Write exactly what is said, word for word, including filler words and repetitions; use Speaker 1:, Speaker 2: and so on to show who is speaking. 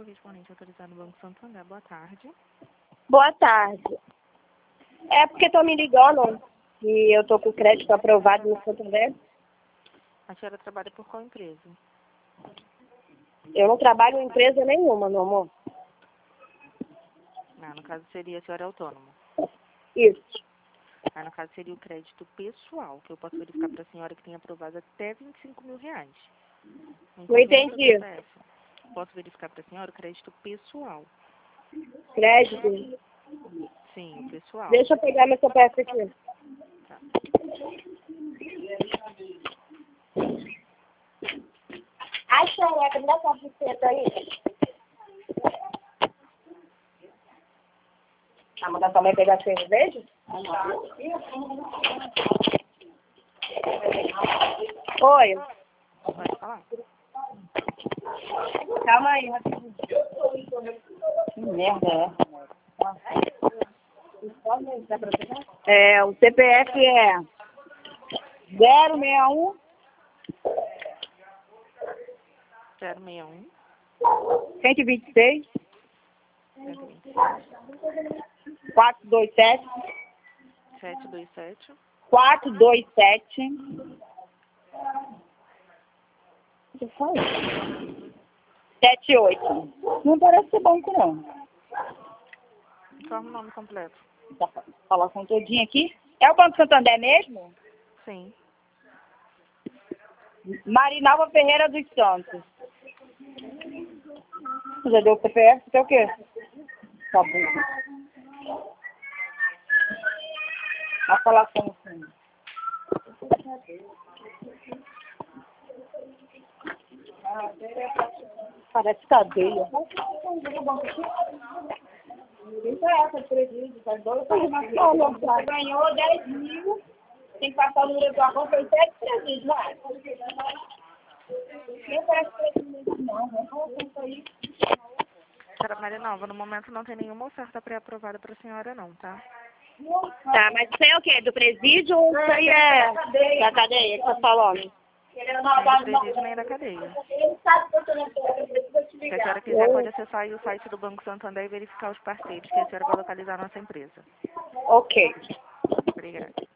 Speaker 1: correspondente autorizado no Banco Santander. Boa tarde.
Speaker 2: Boa tarde. É porque estão me ligando que eu estou com crédito aprovado no Santander.
Speaker 1: A senhora trabalha por qual empresa?
Speaker 2: Eu não trabalho em empresa nenhuma, meu amor.
Speaker 1: Não, no caso seria a senhora autônoma.
Speaker 2: Isso.
Speaker 1: Ah, no caso seria o crédito pessoal, que eu posso verificar para a senhora que tem aprovado até vinte e cinco mil reais.
Speaker 2: Não entendi.
Speaker 1: C P F. Posso verificar para a senhora o crédito pessoal.
Speaker 2: Crédito?
Speaker 1: Sim, o pessoal.
Speaker 2: Deixa eu pegar meu C P F aqui.
Speaker 1: Tá.
Speaker 2: Ai, xereca, me dá essa buceta aí. Ah, mandar tua mãe pegar cerveja? Oi.
Speaker 1: Pode falar.
Speaker 2: Calma aí, rapidinho. Que merda é? É, o C P F é zero seis um
Speaker 1: zero seis um,
Speaker 2: cento e vinte e seis
Speaker 1: cento e vinte e seis,
Speaker 2: quatrocentos e vinte e sete
Speaker 1: setecentos e vinte e sete.
Speaker 2: quatrocentos e vinte e sete. O que foi? setenta e oito. Não parece ser banco, não.
Speaker 1: Só o nome completo.
Speaker 2: Tá, fala com todinho aqui. É o Banco Santander mesmo?
Speaker 1: Sim.
Speaker 2: Marinalva Ferreira dos Santos. Já deu o C P F? Você é o quê? Tá bom. Vai falar com o senhor. Parece cadeia. Isso é essa de presídio, tá doido? Você ganhou dez mil, tem que passar o número do arroz, foi sete presídios, vai. Nem parece presídio, não. Vamos isso aí.
Speaker 1: Senhora Marinalva, no momento não tem nenhuma oferta pré-aprovada para a senhora não, tá?
Speaker 2: Tá, mas isso aí é o quê? Do presídio ou isso aí é da cadeia que você falou?
Speaker 1: Nem do presídio nem da cadeia. Se a senhora quiser, pode acessar aí o site do Banco Santander e verificar os parceiros que a senhora vai localizar a nossa empresa.
Speaker 2: Ok.
Speaker 1: Obrigada.